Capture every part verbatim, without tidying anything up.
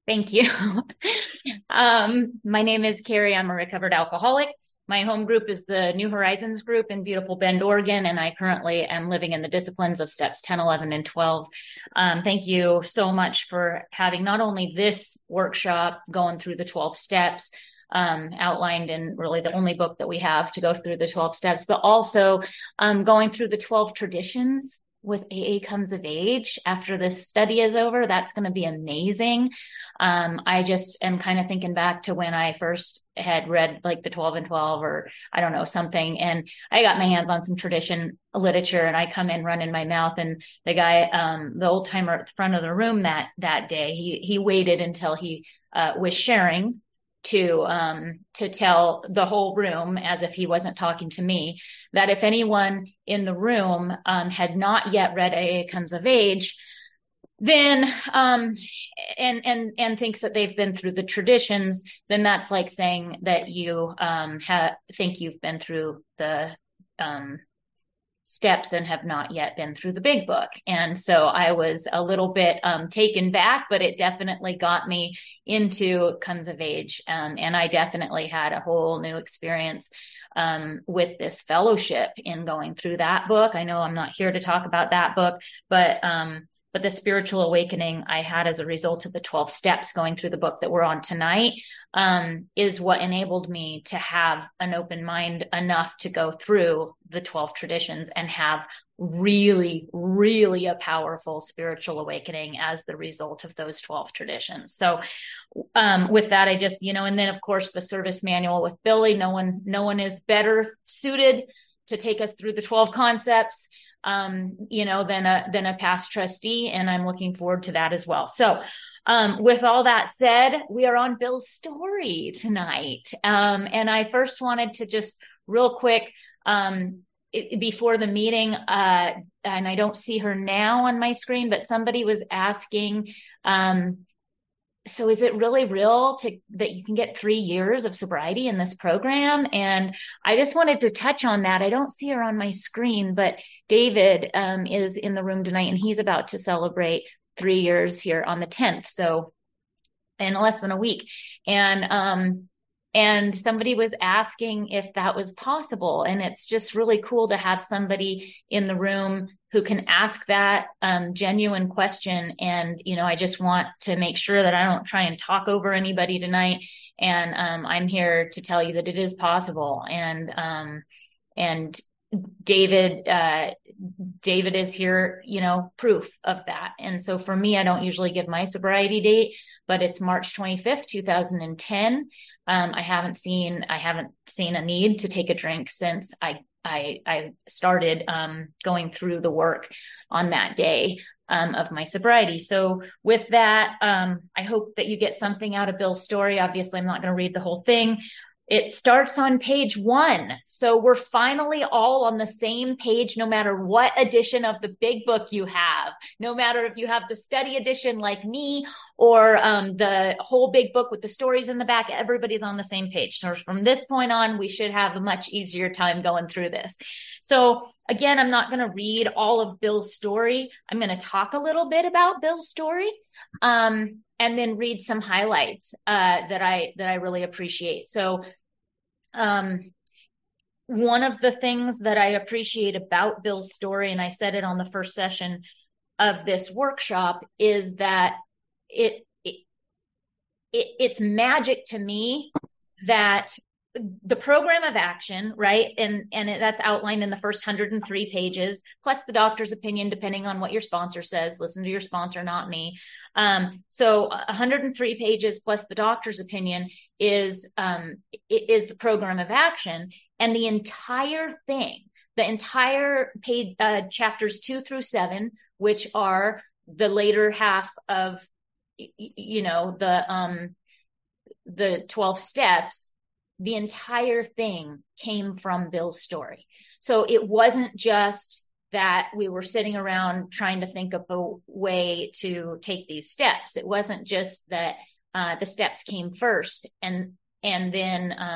Thank you. um, my name is Carrie. I'm a recovered alcoholic. My home group is the New Horizons group in beautiful Bend, Oregon, and I currently am living in the disciplines of steps ten, eleven, and twelve. Um, thank you so much for having not only this workshop going through the twelve steps, um, outlined in really the only book that we have to go through the twelve steps, but also um, going through the twelve traditions with A A Comes of Age after this study is over. That's going to be amazing. Um, I just am kind of thinking back to when I first had read like the twelve and twelve or I don't know, something. And I got my hands on some tradition literature and I come in running my mouth. And the guy, um, the old timer at the front of the room that, that day, he, he waited until he, uh, was sharing to, um, to tell the whole room, as if he wasn't talking to me, that if anyone in the room, um, had not yet read A A Comes of Age, then um and and and thinks that they've been through the traditions, then that's like saying that you um have think you've been through the um steps and have not yet been through the big book. And so I was a little bit um taken back, but it definitely got me into Comes of Age. Um, and I definitely had a whole new experience um with this fellowship in going through that book. I know I'm not here to talk about that book, but um but the spiritual awakening I had as a result of the twelve steps going through the book that we're on tonight, um, is what enabled me to have an open mind enough to go through the twelve traditions and have really, really a powerful spiritual awakening as the result of those twelve traditions. So, um, with that, I just, you know, and then of course the service manual with Billy, no one, no one is better suited to take us through the twelve concepts, um, you know, than a, than a past trustee. And I'm looking forward to that as well. So, um, with all that said, we are on Bill's story tonight. Um, and I first wanted to just real quick, um, it, before the meeting, uh, and I don't see her now on my screen, but somebody was asking, um, so is it really real to that you can get three years of sobriety in this program? And I just wanted to touch on that. I don't see her on my screen, but David um, is in the room tonight and he's about to celebrate three years here on the tenth. So in less than a week. And, um, and somebody was asking if that was possible. And it's just really cool to have somebody in the room who can ask that um, genuine question. And, you know, I just want to make sure that I don't try and talk over anybody tonight. And um, I'm here to tell you that it is possible. And, um, and David, uh, David is here, you know, proof of that. And so for me, I don't usually give my sobriety date, but it's March twenty-fifth, two thousand ten. Um, I haven't seen, I haven't seen a need to take a drink since I, I, I started, um, going through the work on that day, um, of my sobriety. So with that, um, I hope that you get something out of Bill's story. Obviously, I'm not going to read the whole thing. It starts on page one. So we're finally all on the same page, no matter what edition of the big book you have, no matter if you have the study edition like me or um, the whole big book with the stories in the back, everybody's on the same page. So from this point on, we should have a much easier time going through this. So again, I'm not going to read all of Bill's story. I'm going to talk a little bit about Bill's story. Um, and then read some highlights uh, that I that I really appreciate. So, um, one of the things that I appreciate about Bill's story, and I said it on the first session of this workshop, is that it, it, it it's magic to me that the program of action, right? And, and it, that's outlined in the first one hundred three pages, plus the doctor's opinion, depending on what your sponsor says. Listen to your sponsor, not me. Um, so one hundred three pages plus the doctor's opinion is, um, is the program of action. And the entire thing, the entire page, uh, chapters two through seven, which are the later half of, you know, the, um, the twelve steps, the entire thing came from Bill's story. So it wasn't just that we were sitting around trying to think of a way to take these steps. It wasn't just that uh, the steps came first and and then um,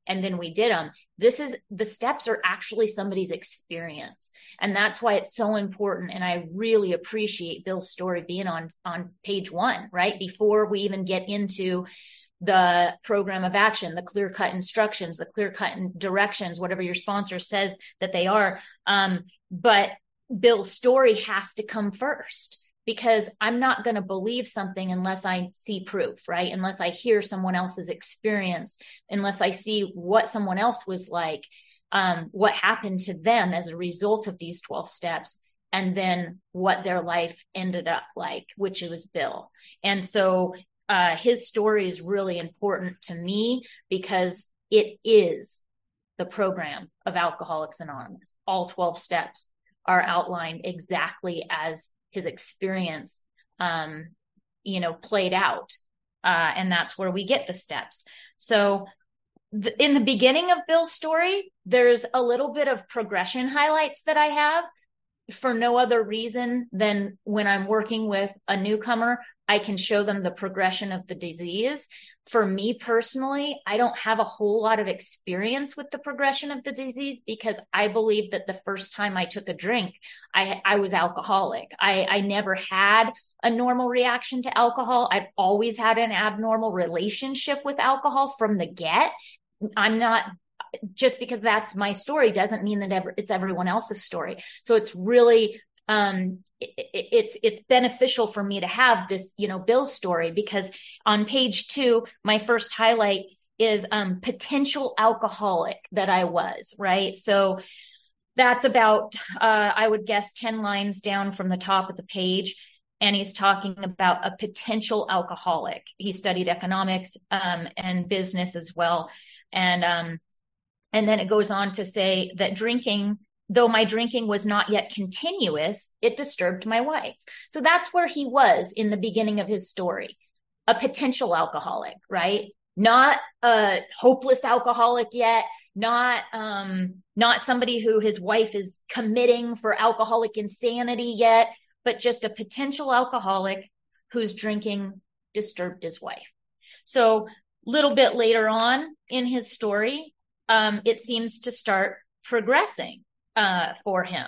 and then we did them. This is, the steps are actually somebody's experience. And that's why it's so important. And I really appreciate Bill's story being on, on page one, right? Before we even get into the program of action, the clear-cut instructions, the clear-cut directions, whatever your sponsor says that they are. Um, but Bill's story has to come first, because I'm not going to believe something unless I see proof, right? Unless I hear someone else's experience, unless I see what someone else was like, um, what happened to them as a result of these twelve steps, and then what their life ended up like, which was Bill. And so uh, his story is really important to me because it is the program of Alcoholics Anonymous. All twelve steps are outlined exactly as his experience, um, you know, played out. Uh, and that's where we get the steps. So th- in the beginning of Bill's story, there's a little bit of progression highlights that I have for no other reason than when I'm working with a newcomer, I can show them the progression of the disease. For me personally, I don't have a whole lot of experience with the progression of the disease because I believe that the first time I took a drink, I, I was alcoholic. I, I never had a normal reaction to alcohol. I've always had an abnormal relationship with alcohol from the get. I'm not, just because that's my story doesn't mean that ever, it's everyone else's story. So it's really, um, it, it, it's, it's beneficial for me to have this, you know, Bill's story, because on page two, my first highlight is, um, potential alcoholic that I was, right? So that's about, uh, I would guess ten lines down from the top of the page. And he's talking about a potential alcoholic. He studied economics, um, and business as well. And, um, and then it goes on to say that drinking, though my drinking was not yet continuous, it disturbed my wife. So that's where he was in the beginning of his story, a potential alcoholic, right? Not a hopeless alcoholic yet, not, um, not somebody who his wife is committing for alcoholic insanity yet, but just a potential alcoholic whose drinking disturbed his wife. So a little bit later on in his story, um, it seems to start progressing uh, for him.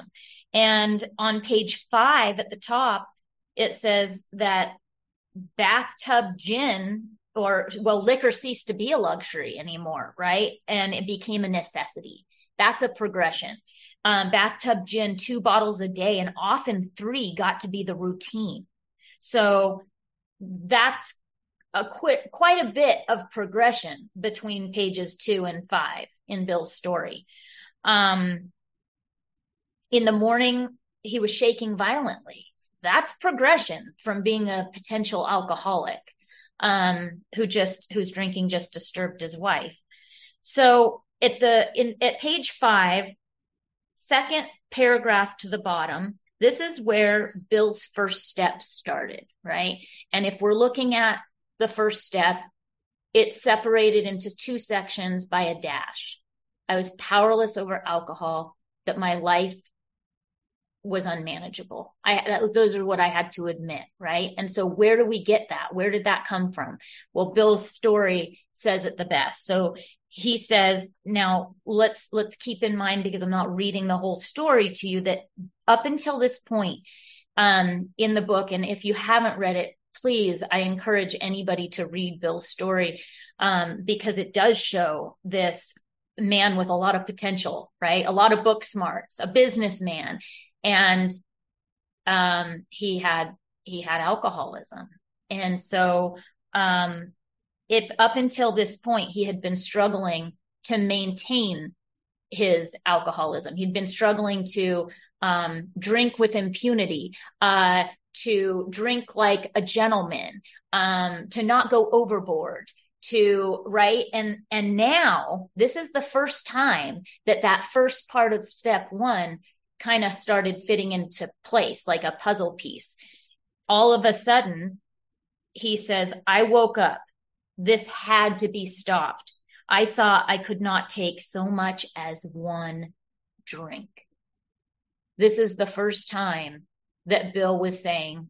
And on page five at the top, it says that bathtub gin, or, well, liquor ceased to be a luxury anymore, right? And it became a necessity. That's a progression. Um, bathtub gin, two bottles a day, and often three got to be the routine. So that's a quite, quite a bit of progression between pages two and five in Bill's story. Um, in the morning, he was shaking violently. That's progression from being a potential alcoholic, um, who just, whose drinking just disturbed his wife. So at the, in, at page five, second paragraph to the bottom, this is where Bill's first steps started, right? And if we're looking at the first step, it's separated into two sections by a dash. I was powerless over alcohol, that my life was unmanageable. I, those are what I had to admit, right? And so where do we get that? Where did that come from? Well, Bill's story says it the best. So he says, now let's, let's keep in mind, because I'm not reading the whole story to you, that up until this point, um, in the book, and if you haven't read it, please, I encourage anybody to read Bill's story, um, because it does show this man with a lot of potential, right? A lot of book smarts, a businessman. And, um, he had, he had alcoholism. And so, um, if up until this point, he had been struggling to maintain his alcoholism. He'd been struggling to, um, drink with impunity, uh, to drink like a gentleman, um, to not go overboard, to, right? And, and now this is the first time that that first part of step one kind of started fitting into place like a puzzle piece. All of a sudden, he says, I woke up. This had to be stopped. I saw I could not take so much as one drink. This is the first time that Bill was saying,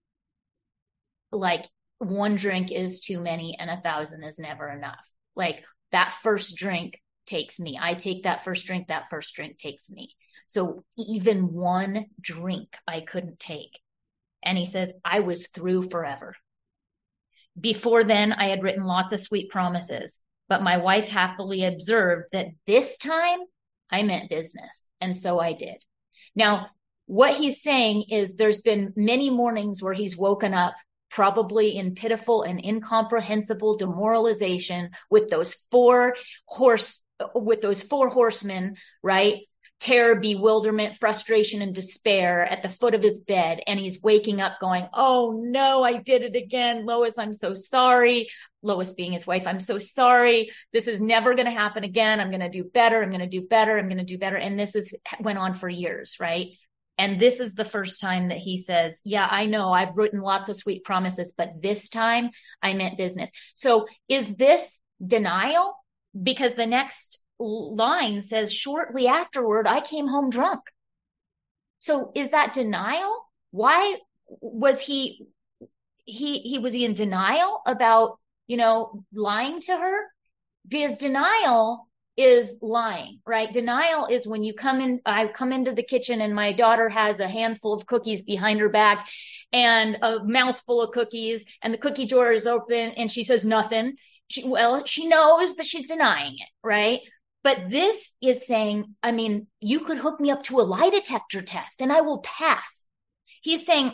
like, one drink is too many and a thousand is never enough. Like, that first drink takes me. I take that first drink, that first drink takes me. So even one drink I couldn't take. And he says, I was through forever. Before then, I had written lots of sweet promises, but my wife happily observed that this time I meant business. And so I did. Now, what he's saying is there's been many mornings where he's woken up probably in pitiful and incomprehensible demoralization with those four horse, with those four horsemen, right? Terror, bewilderment, frustration, and despair at the foot of his bed. And he's waking up going, oh no, I did it again. Lois, I'm so sorry. Lois being his wife, I'm so sorry. This is never going to happen again. I'm going to do better. I'm going to do better. I'm going to do better. And this is went on for years, right? And this is the first time that he says, yeah, I know I've written lots of sweet promises, but this time I meant business. So is this denial? Because the next line says, shortly afterward, I came home drunk. So is that denial? Why was he, he, he was he in denial about, you know, lying to her? Because denial is lying, right? Denial is when you come in, I come into the kitchen and my daughter has a handful of cookies behind her back and a mouthful of cookies and the cookie drawer is open and she says nothing. She, well, she knows that she's denying it, right? But this is saying, I mean, you could hook me up to a lie detector test and I will pass. He's saying,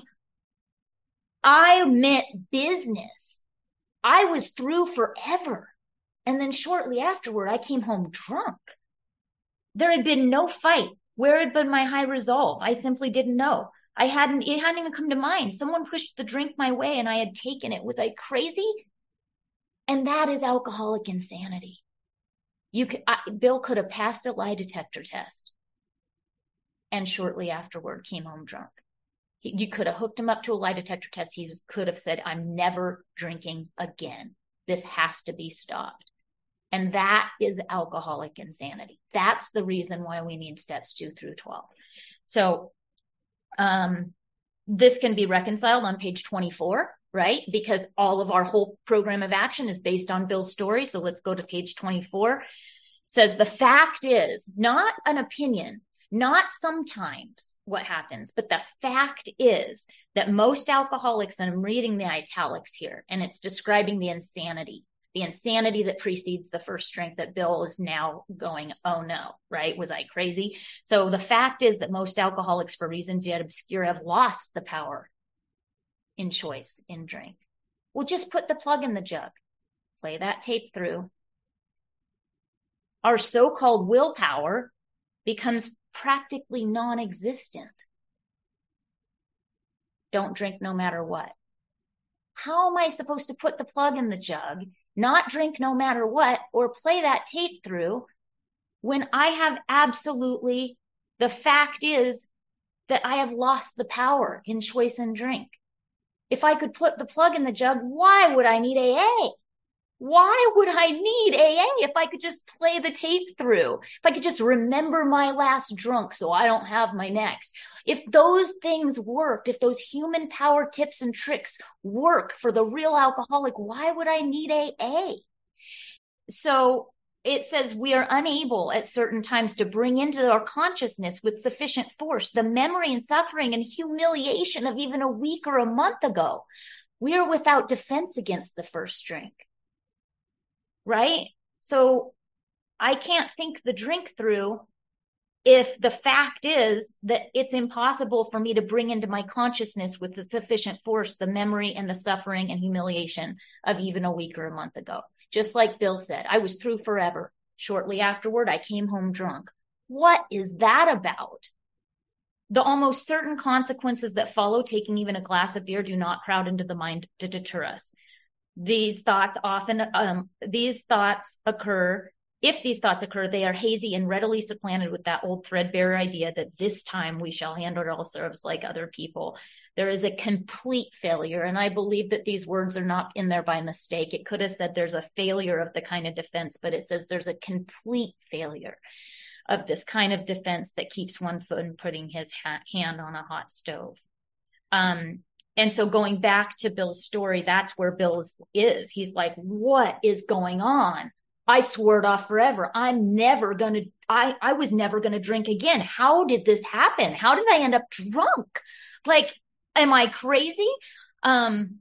I meant business. I was through forever. And then shortly afterward, I came home drunk. There had been no fight. Where had been my high resolve? I simply didn't know. I hadn't, it hadn't even come to mind. Someone pushed the drink my way and I had taken it. Was I crazy? And that is alcoholic insanity. You could, I, Bill could have passed a lie detector test and shortly afterward came home drunk. He, you could have hooked him up to a lie detector test. He was, could have said, I'm never drinking again. This has to be stopped. And that is alcoholic insanity. That's the reason why we need steps two through twelve. So um, this can be reconciled on page twenty-four, right? Because all of our whole program of action is based on Bill's story. So let's go to page twenty-four. It says the fact is, not an opinion, not sometimes what happens, but the fact is that most alcoholics, and I'm reading the italics here, and it's describing the insanity, the insanity that precedes the first drink that Bill is now going, oh no, right? Was I crazy? So the fact is that most alcoholics, for reasons yet obscure, have lost the power in choice in drink. Well, just put the plug in the jug, play that tape through. Our so-called willpower becomes practically non-existent. Don't drink no matter what. How am I supposed to put the plug in the jug, not drink no matter what, or play that tape through when I have absolutely, the fact is that I have lost the power in choice and drink. If I could put the plug in the jug, why would I need A A? Why would I need A A if I could just play the tape through? If I could just remember my last drunk so I don't have my next. If those things worked, if those human power tips and tricks work for the real alcoholic, why would I need A A? So it says we are unable at certain times to bring into our consciousness with sufficient force the memory and suffering and humiliation of even a week or a month ago. We are without defense against the first drink. Right? So I can't think the drink through if the fact is that it's impossible for me to bring into my consciousness with the sufficient force the memory and the suffering and humiliation of even a week or a month ago. Just like Bill said, I was through forever. Shortly afterward, I came home drunk. What is that about? The almost certain consequences that follow taking even a glass of beer do not crowd into the mind to deter us. These thoughts often, um, these thoughts occur, if these thoughts occur, they are hazy and readily supplanted with that old threadbare idea that this time we shall handle ourselves like other people. There is a complete failure. And I believe that these words are not in there by mistake. It could have said there's a failure of the kind of defense, but it says there's a complete failure of this kind of defense that keeps one from putting his ha- hand on a hot stove. Um, And so going back to Bill's story, that's where Bill's is. He's like, what is going on? I swore it off forever. I'm never going to, I, I was never going to drink again. How did this happen? How did I end up drunk? Like, am I crazy? Um,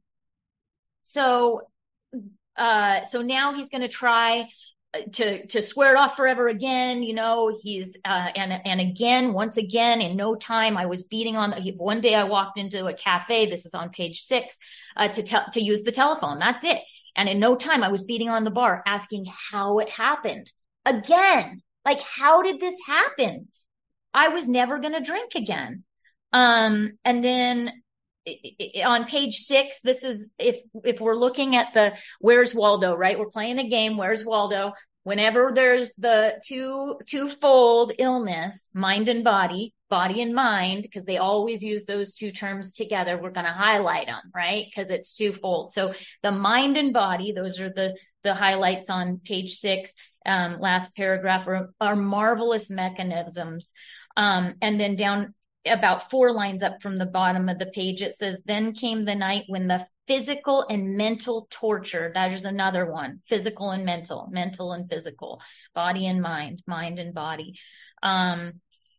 so, uh, so now he's going to try to, to swear it off forever again. You know, he's, uh, and, and again, once again, in no time, I was beating on, one day I walked into a cafe. This is on page six, uh, to tell, to use the telephone. That's it. And in no time, I was beating on the bar, asking how it happened again. Like, how did this happen? I was never going to drink again. Um, and then on page six, this is, if, if we're looking at the, where's Waldo, right? We're playing a game. Where's Waldo? Whenever there's the two, twofold illness, mind and body, body and mind, because they always use those two terms together, we're going to highlight them, right? Because it's twofold. So the mind and body, those are the, the highlights on page six, um, last paragraph, are, are marvelous mechanisms. Um, and then down about four lines up from the bottom of the page, it says, then came the night when the physical and mental torture, that is another one, physical and mental, mental and physical, body and mind, mind and body. Um,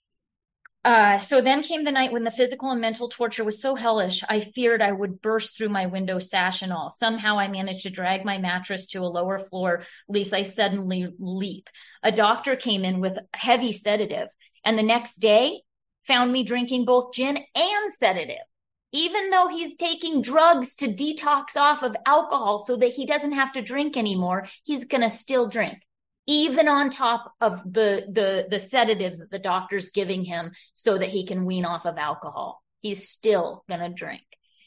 uh, so then came the night when the physical and mental torture was so hellish, I feared I would burst through my window sash and all. Somehow I managed to drag my mattress to a lower floor, lest I suddenly leap. A doctor came in with heavy sedative, and the next day found me drinking both gin and sedative. Even though he's taking drugs to detox off of alcohol so that he doesn't have to drink anymore, he's going to still drink, even on top of the, the, the sedatives that the doctor's giving him so that he can wean off of alcohol. He's still going to drink.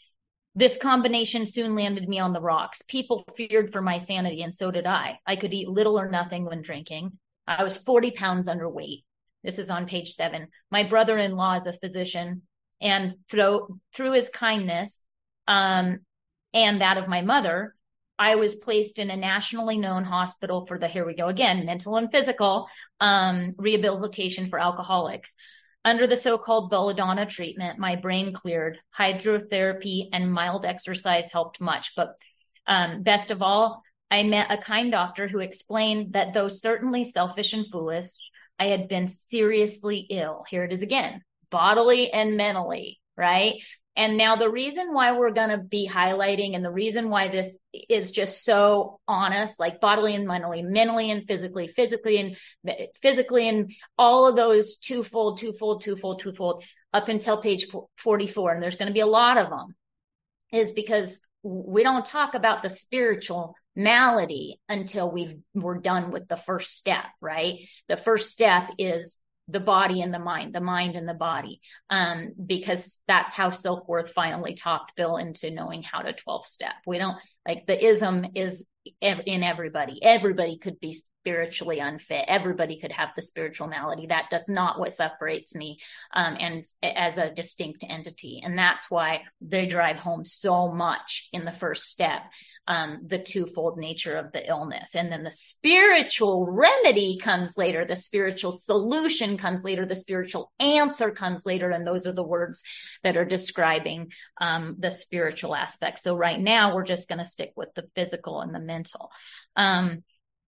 This combination soon landed me on the rocks. People feared for my sanity, and so did I. I could eat little or nothing when drinking. I was forty pounds underweight. This is on page seven. My brother-in-law is a physician, and through, through his kindness, um, and that of my mother, I was placed in a nationally known hospital for the, here we go again, mental and physical, um, rehabilitation for alcoholics. Under the so-called belladonna treatment, my brain cleared. Hydrotherapy and mild exercise helped much. But um, best of all, I met a kind doctor who explained that though certainly selfish and foolish, I had been seriously ill. Here it is again. Bodily and mentally, right? And now the reason why we're going to be highlighting, and the reason why this is just so honest, like bodily and mentally, mentally and physically, physically and physically, and all of those twofold, twofold, twofold, twofold, up until page forty-four, and there's going to be a lot of them, is because we don't talk about the spiritual malady until we we're done with the first step, right? The first step is the body and the mind, the mind and the body, um, because that's how Silkworth finally talked Bill into knowing how to twelve step. We don't, like, the ism is in everybody. Everybody could be spiritually unfit. Everybody could have the spiritual malady. That does not what separates me, um, and as a distinct entity. And that's why they drive home so much in the first step. Um, the twofold nature of the illness. And then the spiritual remedy comes later. The spiritual solution comes later. The spiritual answer comes later. And those are the words that are describing um, the spiritual aspect. So right now we're just going to stick with the physical and the mental. Um,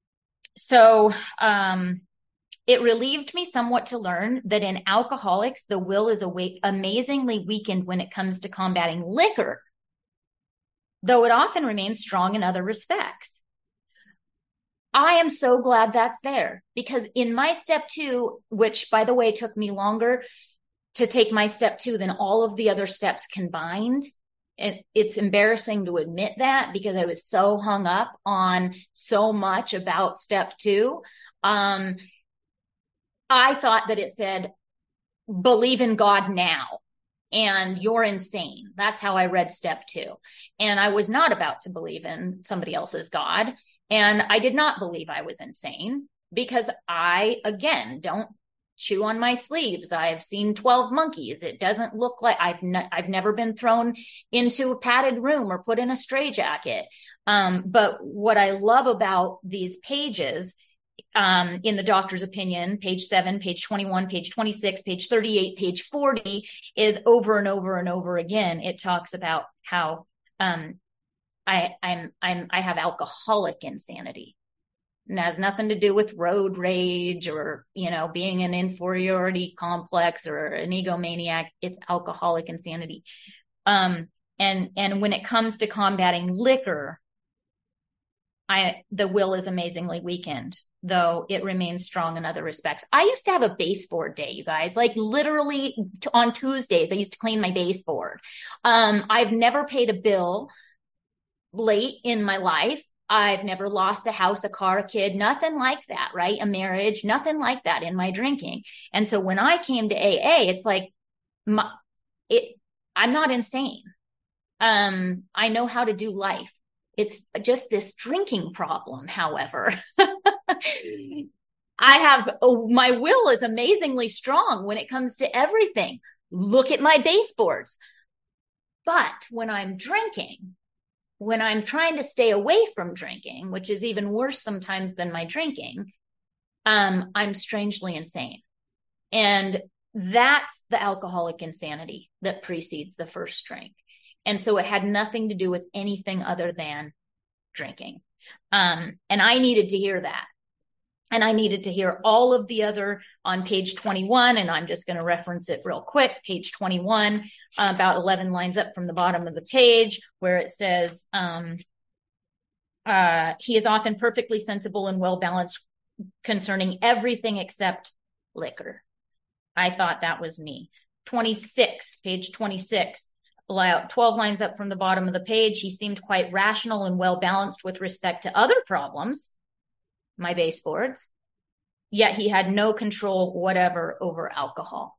so um, it relieved me somewhat to learn that in alcoholics, the will is awa- amazingly weakened when it comes to combating liquor, though it often remains strong in other respects. I am so glad that's there, because in my step two, which by the way took me longer to take my step two than all of the other steps combined, it, it's embarrassing to admit that because I was so hung up on so much about step two. Um, I thought that it said, believe in God now. And you're insane. That's how I read step two. And I was not about to believe in somebody else's God. And I did not believe I was insane because I, again, don't chew on my sleeves. I've seen twelve monkeys. It doesn't look like I've, ne- I've never been thrown into a padded room or put in a straitjacket. Um, but what I love about these pages, Um, in the doctor's opinion, page seven, page twenty-one, page twenty-six, page thirty-eight, page forty, is over and over and over again. It talks about how um, I, I'm, I'm, I have alcoholic insanity. It has nothing to do with road rage or, you know, being an inferiority complex or an egomaniac. It's alcoholic insanity. Um, and, and when it comes to combating liquor, I, the will is amazingly weakened, though it remains strong in other respects. I used to have a baseboard day, you guys, like literally t- on Tuesdays, I used to clean my baseboard. Um, I've never paid a bill late in my life. I've never lost a house, a car, a kid, nothing like that, right? A marriage, nothing like that in my drinking. And so when I came to A A, it's like, my, it, I'm not insane. Um, I know how to do life. It's just this drinking problem, however. I have, oh, my will is amazingly strong when it comes to everything. Look at my baseboards. But when I'm drinking, when I'm trying to stay away from drinking, which is even worse sometimes than my drinking, um, I'm strangely insane. And that's the alcoholic insanity that precedes the first drink. And so it had nothing to do with anything other than drinking. Um, and I needed to hear that. And I needed to hear all of the other on page twenty-one, and I'm just going to reference it real quick. Page twenty-one, uh, about eleven lines up from the bottom of the page, where it says, um, uh, he is often perfectly sensible and well-balanced concerning everything except liquor. I thought that was me. twenty-six, page twenty-six. twelve lines up from the bottom of the page, he seemed quite rational and well-balanced with respect to other problems, my baseboards, yet he had no control whatever over alcohol.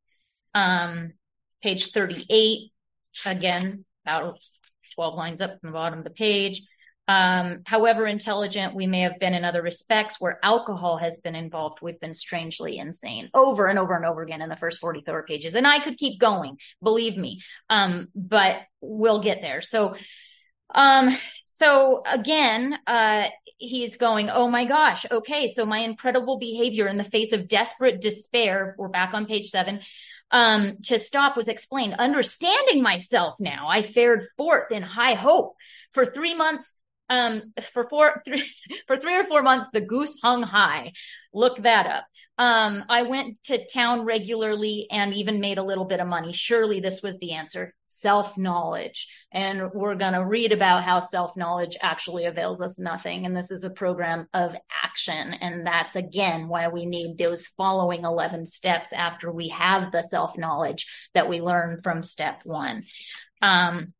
Um, page thirty-eight, again, about twelve lines up from the bottom of the page. Um, however intelligent we may have been in other respects, where alcohol has been involved, we've been strangely insane over and over and over again in the first forty-four pages. And I could keep going, believe me. Um, but we'll get there. So, um, so again, uh, he's going, oh my gosh. Okay. So my incredible behavior in the face of desperate despair, we're back on page seven, um, to stop was explained. Understanding myself now, I fared forth in high hope. For three months, Um, for four, three, for three or four months, the goose hung high. Look that up. Um, I went to town regularly and even made a little bit of money. Surely this was the answer. Self-knowledge. And we're going to read about how self-knowledge actually avails us nothing. And this is a program of action. And that's, again, why we need those following eleven steps after we have the self-knowledge that we learn from step one. Um,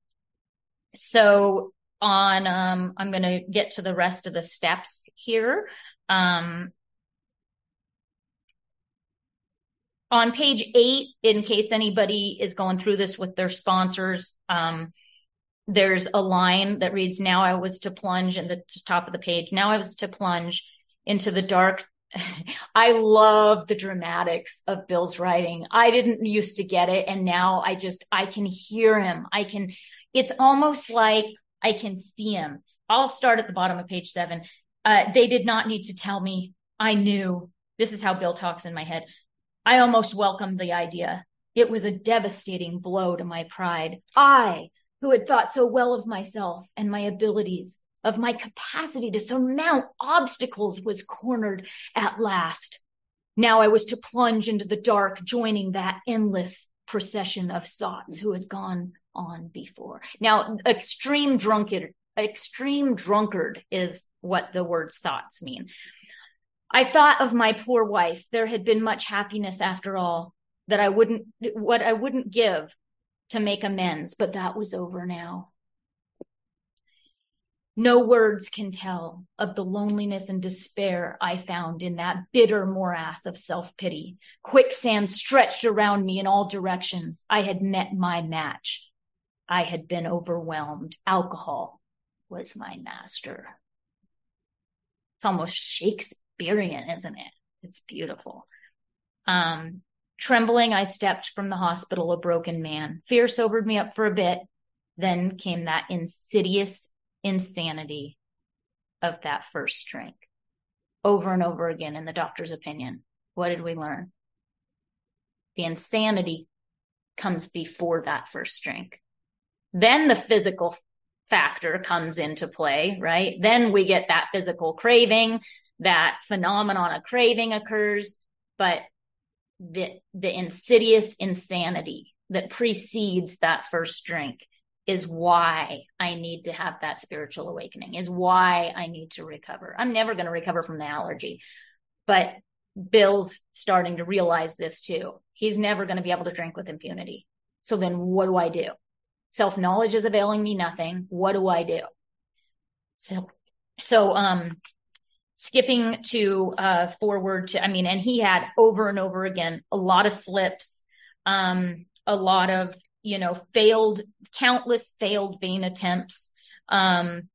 so on, um, I'm going to get to the rest of the steps here. Um, on page eight, in case anybody is going through this with their sponsors, um, there's a line that reads, now I was to plunge in the top of the page. Now I was to plunge into the dark. I love the dramatics of Bill's writing. I didn't used to get it. And now I just, I can hear him. I can, it's almost like I can see him. I'll start at the bottom of page seven. Uh, they did not need to tell me. I knew. This is how Bill talks in my head. I almost welcomed the idea. It was a devastating blow to my pride. I, who had thought so well of myself and my abilities, of my capacity to surmount obstacles, was cornered at last. Now I was to plunge into the dark, joining that endless procession of sots who had gone on before. Now, extreme drunkard, extreme drunkard is what the word sots mean. I thought of my poor wife. There had been much happiness after all, that I wouldn't, what I wouldn't give to make amends, but that was over now. No words can tell of the loneliness and despair I found in that bitter morass of self-pity. Quicksand stretched around me in all directions. I had met my match. I had been overwhelmed. Alcohol was my master. It's almost Shakespearean, isn't it? It's beautiful. Um, trembling, I stepped from the hospital a broken man. Fear sobered me up for a bit. Then came that insidious insanity of that first drink. Over and over again in the doctor's opinion. What did we learn? The insanity comes before that first drink. Then the physical factor comes into play, right? Then we get that physical craving, that phenomenon of craving occurs, but the the insidious insanity that precedes that first drink is why I need to have that spiritual awakening, is why I need to recover. I'm never going to recover from the allergy, but Bill's starting to realize this too. He's never going to be able to drink with impunity. So then what do I do? Self-knowledge is availing me nothing. What do I do? So, so, um, skipping to, uh, forward to, I mean, and he had over and over again, a lot of slips, um, a lot of, you know, failed, countless failed vain attempts. Um,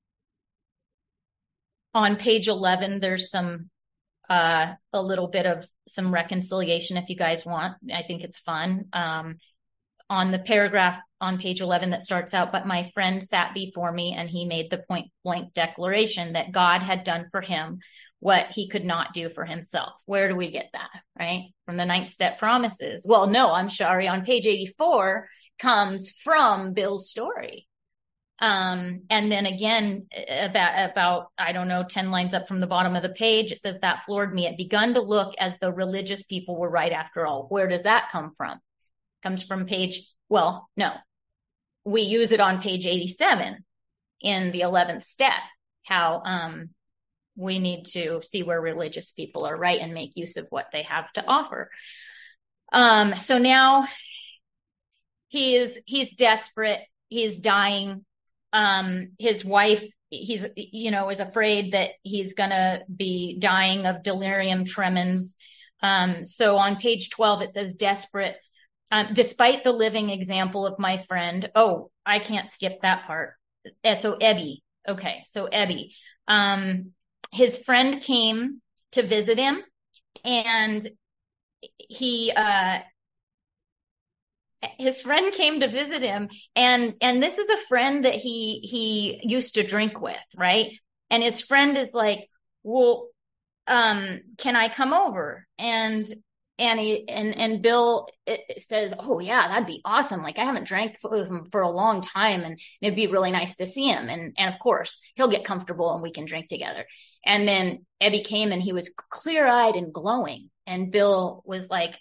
on page eleven, there's some, uh, a little bit of some reconciliation if you guys want. I think it's fun. Um, on the paragraph on page eleven that starts out, but my friend sat before me and he made the point blank declaration that God had done for him what he could not do for himself. Where do we get that? Right? From the ninth step promises. Well, no, I'm sorry. On page eighty-four comes from Bill's story. Um, and then again, about, about, I don't know, ten lines up from the bottom of the page, it says that floored me. It begun to look as though religious people were right after all. Where does that come from? Comes from page, well, no, we use it on page eighty-seven in the eleventh step, how, um, we need to see where religious people are right and make use of what they have to offer. Um, so now he is, he's desperate. He's dying. Um, his wife, he's, you know, is afraid that he's going to be dying of delirium tremens. Um, so on page twelve, it says desperate, um, despite the living example of my friend. Oh, I can't skip that part. So Ebby. Okay. So Ebby, um, his friend came to visit him and he, uh, his friend came to visit him and, and this is a friend that he, he used to drink with. Right. And his friend is like, well, um, can I come over? And, and he, and, and Bill it says, oh yeah, that'd be awesome. Like I haven't drank with him for a long time and it'd be really nice to see him. And, and of course he'll get comfortable and we can drink together. And then Ebby came and he was clear eyed and glowing. And Bill was like,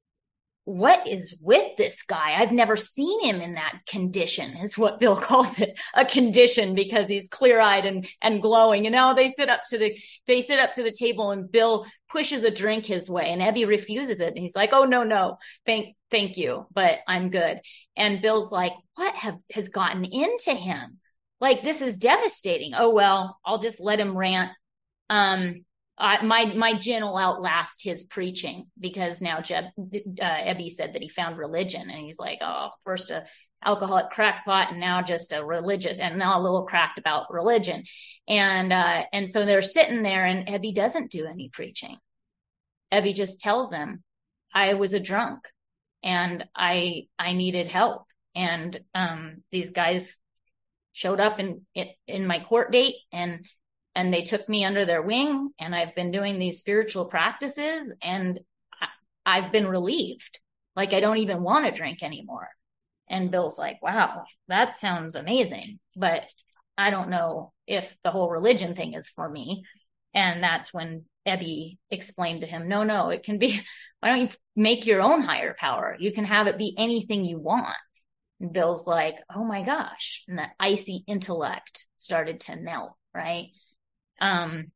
what is with this guy? I've never seen him in that condition, is what Bill calls it, a condition, because he's clear eyed and, and glowing. And now they sit up to the, they sit up to the table and Bill pushes a drink his way and Ebby refuses it. And he's like, oh, no, no, thank, thank you, but I'm good. And Bill's like, what have, has gotten into him? Like, this is devastating. Oh, well, I'll just let him rant. Um, Uh, my my gin will outlast his preaching, because now Jeb, uh, Ebby said that he found religion, and he's like, oh, first a alcoholic crackpot, and now just a religious, and now a little cracked about religion, and uh, and so they're sitting there, and Ebby doesn't do any preaching. Ebby just tells them, I was a drunk, and I I needed help, and um, these guys showed up in in my court date, and. And they took me under their wing, and I've been doing these spiritual practices, and I've been relieved. Like, I don't even want to drink anymore. And Bill's like, wow, that sounds amazing, but I don't know if the whole religion thing is for me. And that's when Ebby explained to him, no, no, it can be, why don't you make your own higher power? You can have it be anything you want. And Bill's like, oh my gosh. And that icy intellect started to melt, right? Um,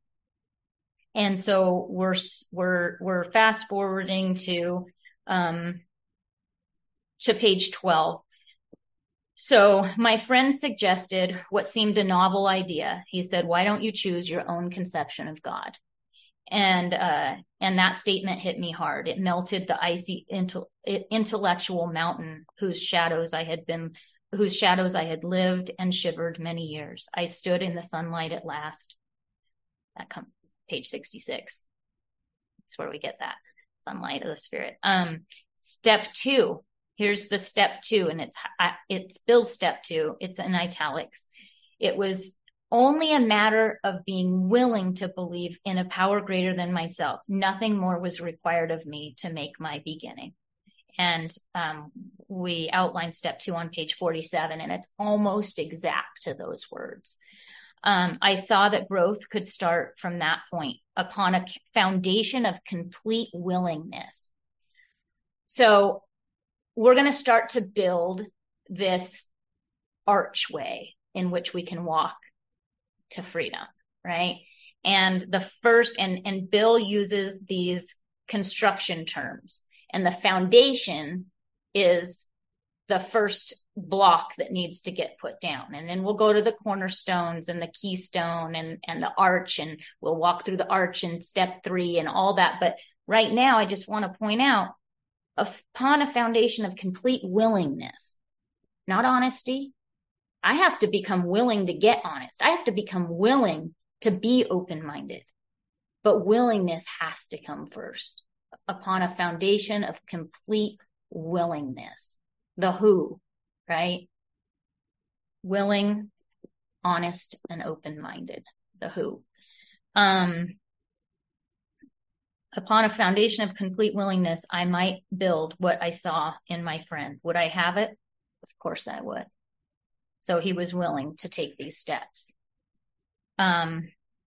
and so we're, we're, we're fast forwarding to, um, to page twelve. So my friend suggested what seemed a novel idea. He said, why don't you choose your own conception of God? And, uh, and that statement hit me hard. It melted the icy intel- intellectual mountain whose shadows I had been, whose shadows I had lived and shivered many years. I stood in the sunlight at last. That comes page sixty-six. That's where we get that sunlight of the spirit. Um, step two. Here's the step two, and it's it's Bill's step two. It's in italics. It was only a matter of being willing to believe in a power greater than myself. Nothing more was required of me to make my beginning. And um, we outlined step two on page forty-seven, and it's almost exact to those words. Um, I saw that growth could start from that point upon a foundation of complete willingness. So we're going to start to build this archway in which we can walk to freedom, right? And the first, and, and Bill uses these construction terms, and the foundation is the first block that needs to get put down. And then we'll go to the cornerstones and the keystone and, and the arch, and we'll walk through the arch in step three and all that. But right now, I just want to point out, upon a foundation of complete willingness, not honesty, I have to become willing to get honest. I have to become willing to be open-minded. But willingness has to come first, upon a foundation of complete willingness. The who, right? Willing, honest, and open-minded. The who. Um, upon a foundation of complete willingness, I might build what I saw in my friend. Would I have it? Of course I would. So he was willing to take these steps. Um,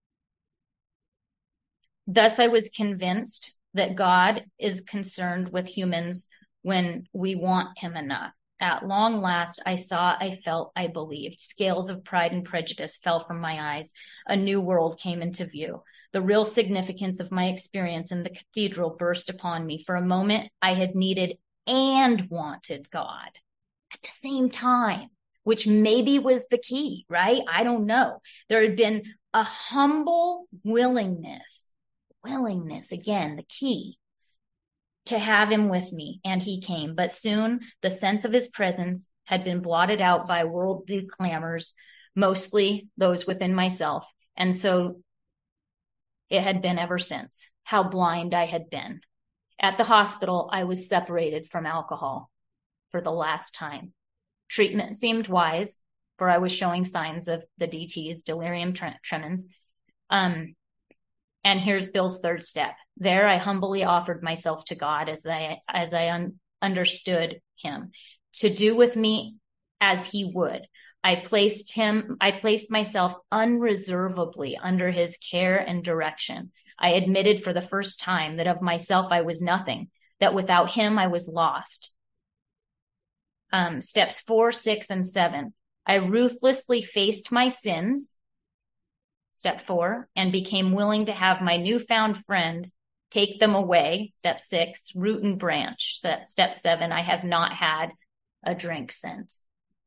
thus, I was convinced that God is concerned with humans when we want him enough. At long last, I saw, I felt, I believed. Scales of pride and prejudice fell from my eyes. A new world came into view. The real significance of my experience in the cathedral burst upon me. For a moment, I had needed and wanted God at the same time, which maybe was the key, right? I don't know. There had been a humble willingness, willingness, again, the key, to have him with me, and he came. But soon the sense of his presence had been blotted out by worldly clamors, mostly those within myself. And so it had been ever since. How blind I had been. At the hospital, I was separated from alcohol for the last time. Treatment seemed wise, for I was showing signs of the D Ts, delirium tre- tremens. Um, and here's Bill's third step. There, I humbly offered myself to God as I as I un- understood him, to do with me as he would. I placed him. I placed myself unreservedly under his care and direction. I admitted for the first time that of myself I was nothing, that without him I was lost. Um, steps four, six, and seven. I ruthlessly faced my sins, step four, and became willing to have my newfound friend take them away, step six, root and branch, step seven. I have not had a drink since.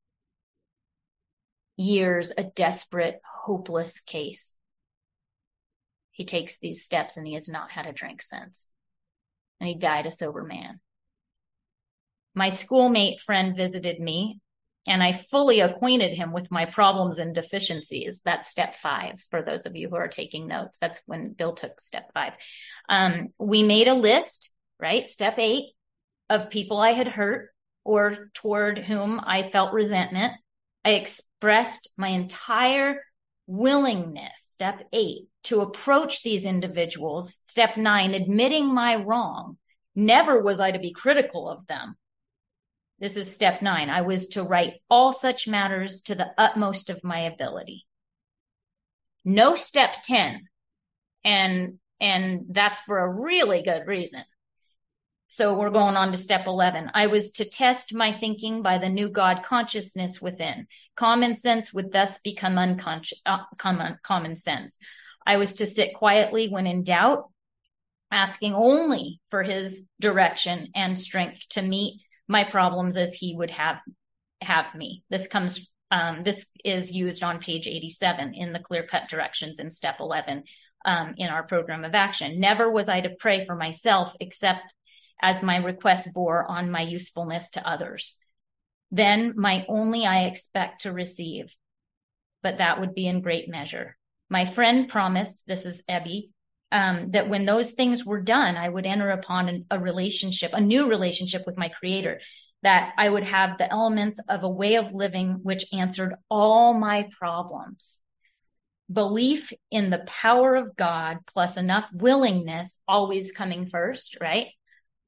Years, a desperate, hopeless case. He takes these steps and he has not had a drink since. And he died a sober man. My schoolmate friend visited me, and I fully acquainted him with my problems and deficiencies. That's step five, for those of you who are taking notes. That's when Bill took step five. Um, we made a list, right? Step eight, of people I had hurt or toward whom I felt resentment. I expressed my entire willingness, step eight, to approach these individuals. Step nine, admitting my wrong. Never was I to be critical of them. This is step nine. I was to write all such matters to the utmost of my ability. No step ten. And, and that's for a really good reason. So we're going on to step eleven. I was to test my thinking by the new God consciousness within. Common sense would thus become unconscious, uh, common, common sense. I was to sit quietly when in doubt, asking only for his direction and strength to meet my problems as he would have have me. This comes, um, this is used on page eighty-seven in the clear-cut directions in step eleven um, in our program of action. Never was I to pray for myself except as my request bore on my usefulness to others. Then my only I expect to receive, but that would be in great measure. My friend promised, this is Ebby, Um, that when those things were done, I would enter upon an, a relationship, a new relationship with my creator, that I would have the elements of a way of living which answered all my problems. Belief in the power of God plus enough willingness, always coming first, right?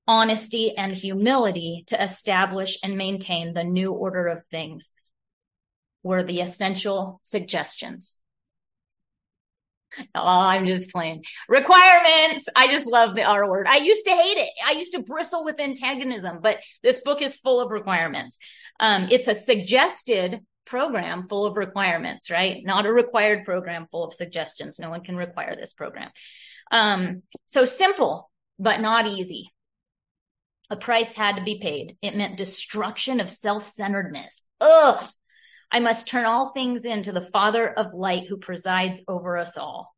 honesty, and humility to establish and maintain the new order of things were the essential suggestions. Oh, I'm just playing. Requirements. I just love the R word. I used to hate it. I used to bristle with antagonism, but this book is full of requirements. Um, it's a suggested program full of requirements, right? Not a required program full of suggestions. No one can require this program. Um, so simple, but not easy. A price had to be paid. It meant destruction of self-centeredness. Ugh. I must turn all things into the Father of light who presides over us all.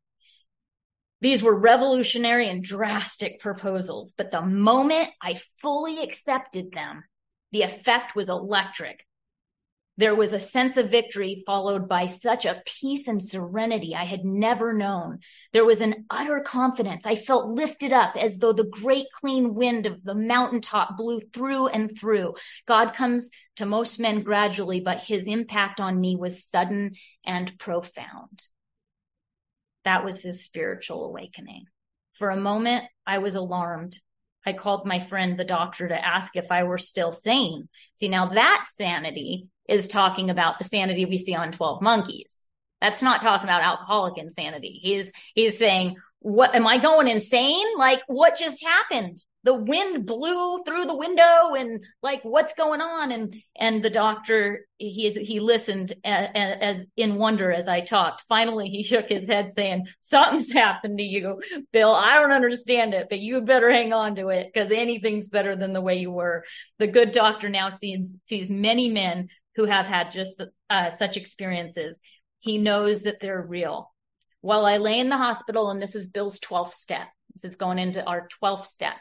These were revolutionary and drastic proposals, but the moment I fully accepted them, the effect was electric. There was a sense of victory followed by such a peace and serenity I had never known. There was an utter confidence. I felt lifted up as though the great clean wind of the mountaintop blew through and through. God comes to most men gradually, but his impact on me was sudden and profound. That was his spiritual awakening. For a moment, I was alarmed. I called my friend, the doctor, to ask if I were still sane. See, now that sanity is talking about the sanity we see on twelve Monkeys. That's not talking about alcoholic insanity. He's, he's saying, what, am I going insane? Like, what just happened? The wind blew through the window and like, what's going on? And, and the doctor, he, he listened as, as in wonder as I talked. Finally, he shook his head saying, something's happened to you, Bill. I don't understand it, but you better hang on to it because anything's better than the way you were. The good doctor now sees, sees many men who have had just uh, such experiences. He knows that they're real. While I lay in the hospital, and this is Bill's twelfth step, this is going into our twelfth step.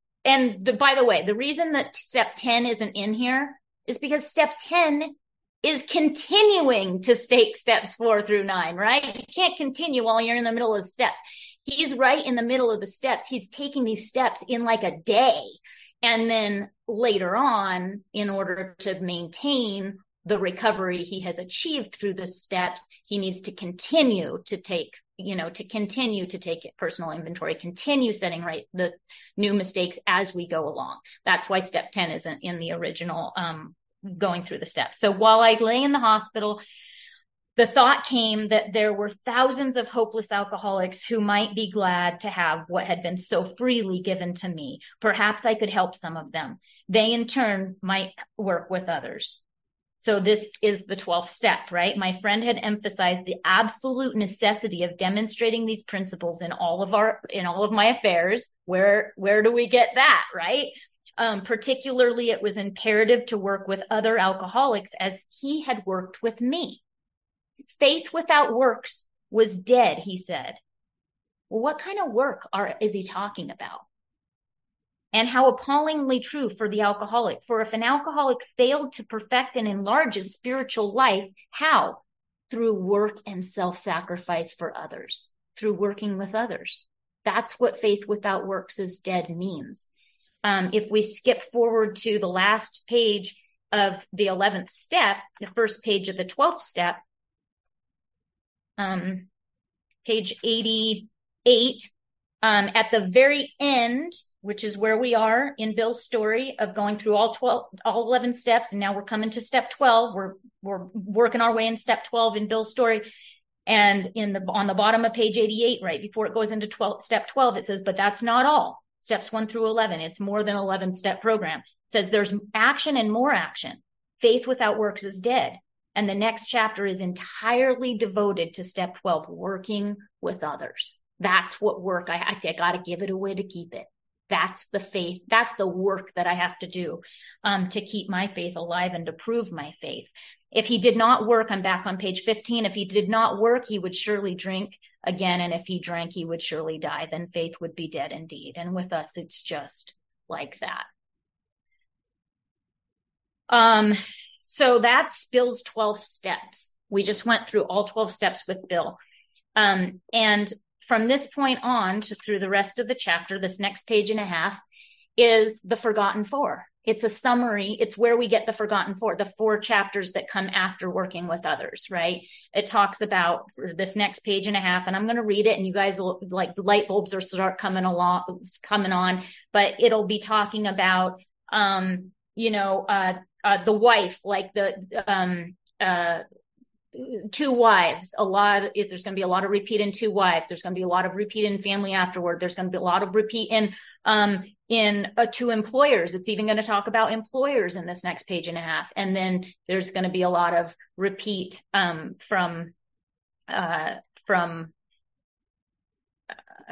And the, by the way, the reason that step ten isn't in here is because step ten is continuing to state steps four through nine, right? You can't continue while you're in the middle of the steps. He's right in the middle of the steps. He's taking these steps in like a day. And then later on, in order to maintain the recovery he has achieved through the steps, he needs to continue to take, you know, to continue to take personal inventory, continue setting right the new mistakes as we go along. That's why step ten isn't in the original um, going through the steps. So while I lay in the hospital, the thought came that there were thousands of hopeless alcoholics who might be glad to have what had been so freely given to me. Perhaps I could help some of them. They in turn might work with others. So this is the twelfth step, right? My friend had emphasized the absolute necessity of demonstrating these principles in all of our, in all of my affairs. Where, where do we get that, right? Um, particularly, it was imperative to work with other alcoholics as he had worked with me. Faith without works was dead, he said. Well, what kind of work are, is he talking about? And how appallingly true for the alcoholic. For if an alcoholic failed to perfect and enlarge his spiritual life, how? Through work and self-sacrifice for others, through working with others. That's what faith without works is dead means. Um, if we skip forward to the last page of the eleventh step, the first page of the twelfth step, um, page eighty-eight, um, at the very end, which is where we are in Bill's story of going through all twelve, all eleven steps. And now we're coming to step twelve. We're, we're working our way in step twelve in Bill's story. And in the, on the bottom of page eighty-eight, right before it goes into twelve, step twelve, it says, but that's not all. Steps one through eleven. It's more than eleven step program. It says there's action and more action. Faith without works is dead. And the next chapter is entirely devoted to step twelve, working with others. That's what work, I, I, I got to give it away to keep it. That's the faith. That's the work that I have to do um, to keep my faith alive and to prove my faith. If he did not work, I'm back on page fifteen. If he did not work, he would surely drink again. And if he drank, he would surely die. Then faith would be dead indeed. And with us, it's just like that. Um, so that's Bill's twelve steps. We just went through all twelve steps with Bill. Um, and from this point on to through the rest of the chapter, this next page and a half is the forgotten four. It's a summary. It's where we get the forgotten four, the four chapters that come after working with others, right? It talks about this next page and a half, and I'm going to read it, and you guys will, like, light bulbs will start coming along, coming on, but it'll be talking about, um, you know, uh, uh, the wife, like the, um, uh, two wives, a lot of, if there's going to be a lot of repeat in two wives, there's going to be a lot of repeat in family afterward. There's going to be a lot of repeat in, um, in uh, two employers. It's even going to talk about employers in this next page and a half. And then there's going to be a lot of repeat, um, from, uh, from, uh,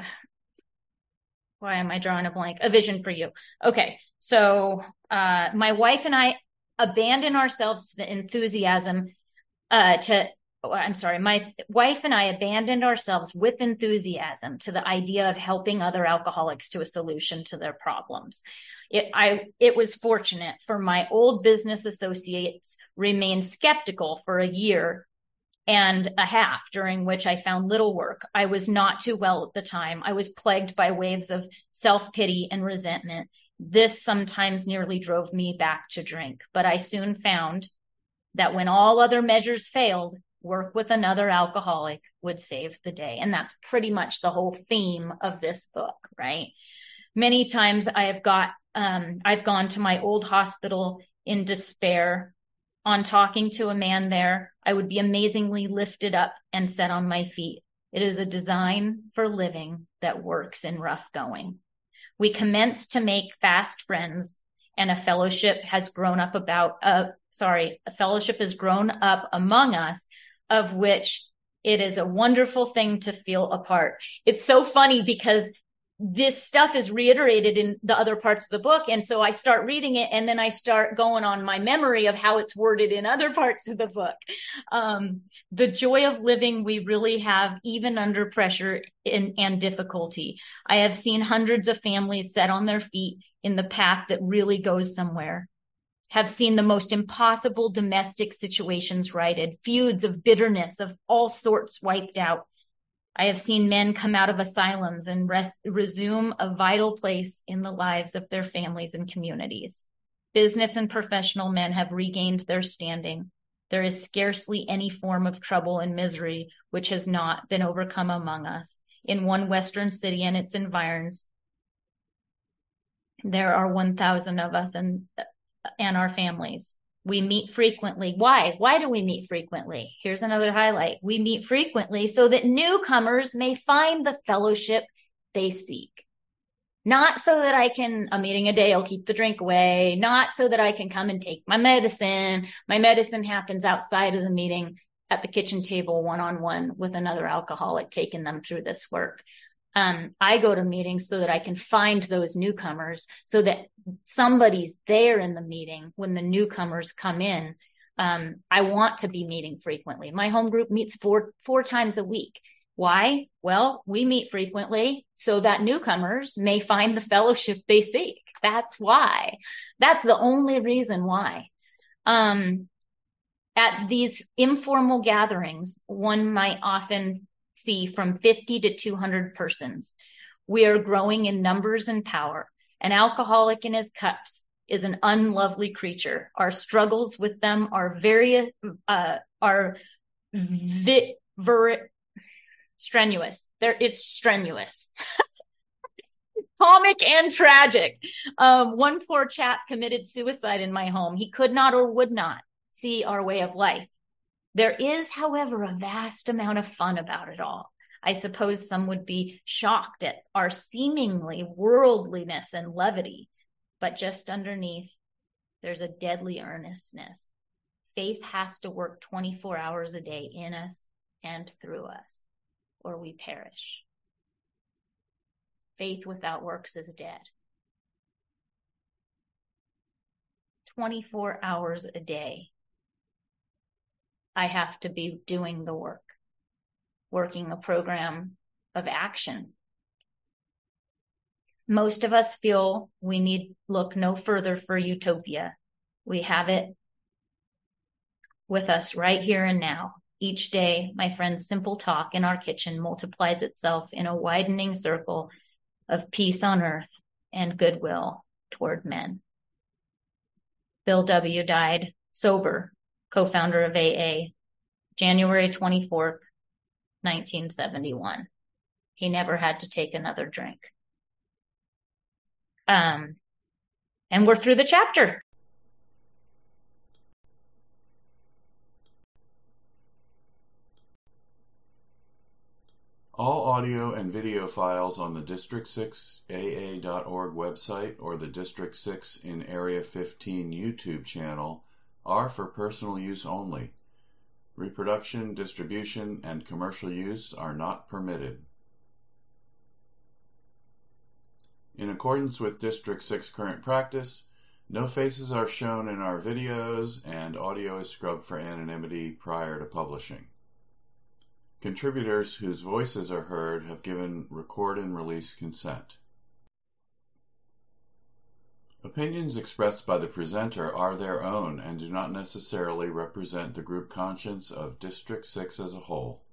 why am I drawing a blank? A Vision for You. Okay. So, uh, my wife and I abandon ourselves to the enthusiasm Uh, to, oh, I'm sorry, my wife and I abandoned ourselves with enthusiasm to the idea of helping other alcoholics to a solution to their problems. It, I, it was fortunate for my old business associates remained skeptical for a year and a half, during which I found little work. I was not too well at the time. I was plagued by waves of self-pity and resentment. This sometimes nearly drove me back to drink, but I soon found that when all other measures failed, work with another alcoholic would save the day. And that's pretty much the whole theme of this book, right? Many times I have got, um, I've gone to my old hospital in despair. On talking to a man there, I would be amazingly lifted up and set on my feet. It is a design for living that works in rough going. We commenced to make fast friends, and a fellowship has grown up about, uh, sorry, a fellowship has grown up among us, of which it is a wonderful thing to feel a part. It's so funny because this stuff is reiterated in the other parts of the book. And so I start reading it, and then I start going on my memory of how it's worded in other parts of the book. Um, the joy of living we really have, even under pressure and, and difficulty. I have seen hundreds of families set on their feet in the path that really goes somewhere. Have seen the most impossible domestic situations righted, feuds of bitterness of all sorts wiped out. I have seen men come out of asylums and res- resume a vital place in the lives of their families and communities. Business and professional men have regained their standing. There is scarcely any form of trouble and misery which has not been overcome among us. In one Western city and its environs, there are one thousand of us and, and our families. We meet frequently. Why? Why do we meet frequently? Here's another highlight. We meet frequently so that newcomers may find the fellowship they seek. Not so that I can, a meeting a day, I'll keep the drink away. Not so that I can come and take my medicine. My medicine happens outside of the meeting at the kitchen table, one-on-one with another alcoholic, taking them through this work. Um, I go to meetings so that I can find those newcomers, so that somebody's there in the meeting when the newcomers come in. Um, I want to be meeting frequently. My home group meets four, four times a week. Why? Well, we meet frequently so that newcomers may find the fellowship they seek. That's why. That's the only reason why. Um, at these informal gatherings, one might often see from fifty to two hundred persons. We are growing in numbers and power. An alcoholic in his cups is an unlovely creature. Our struggles with them are very, uh, are vi- ver- strenuous. They're, it's strenuous. Comic and tragic. Um, one poor chap committed suicide in my home. He could not or would not see our way of life. There is, however, a vast amount of fun about it all. I suppose some would be shocked at our seemingly worldliness and levity, but just underneath, there's a deadly earnestness. Faith has to work twenty-four hours a day in us and through us, or we perish. Faith without works is dead. twenty-four hours a day. I have to be doing the work, working a program of action. Most of us feel we need look no further for utopia. We have it with us right here and now. Each day, my friend's simple talk in our kitchen multiplies itself in a widening circle of peace on earth and goodwill toward men. Bill W. died sober, co-founder of A A, January twenty-fourth, nineteen seventy-one. He never had to take another drink. Um, and we're through the chapter. All audio and video files on the District six A A dot org website or the District six in Area fifteen YouTube channel are for personal use only. Reproduction, distribution, and commercial use are not permitted. In accordance with District six current practice, no faces are shown in our videos and audio is scrubbed for anonymity prior to publishing. Contributors whose voices are heard have given record and release consent. Opinions expressed by the presenter are their own and do not necessarily represent the group conscience of District six as a whole.